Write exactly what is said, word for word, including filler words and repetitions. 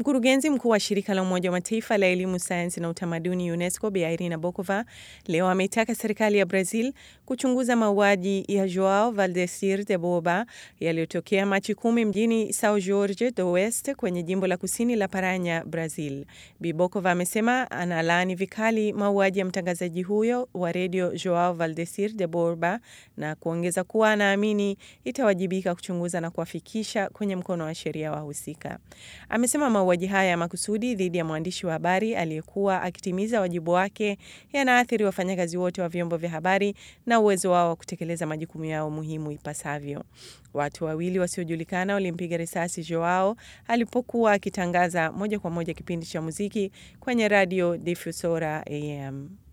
Mkurugenzi mkuu wa shirika la Umoja wa Mataifa la elimu, sayansi na utamaduni UNESCO, Bi Irina Bokova, leo ameitaka serikali ya Brazil kuchunguza mauaji ya Joao Valdecir de Boba yaliyotokea Machi kumi mjini São Jorge do Oeste kwenye jimbo la kusini la Paranha, Brazil. Bi Bokova amesema analaani vikali mauaji ya mtangazaji huyo wa redio Joao Valdecir de Boba na kuongeza kuwa anaamini itawajibika kuchunguza na kuwafikisha kwenye mkono wa sheria wahusika. Amesema mauaji haya ya makusudi dhidi ya mwandishi wa habari aliyekuwa akitimiza wajibu wake yanaathiri wafanyakazi wote wa vyombo vya habari na uwezo wao wa kutekeleza majukumu yao muhimu ipasavyo. Watu wawili wasiojulikana walimpiga risasi Joao alipokuwa akitangaza moja kwa moja kipindi cha muziki kwenye Radio Difusora A M.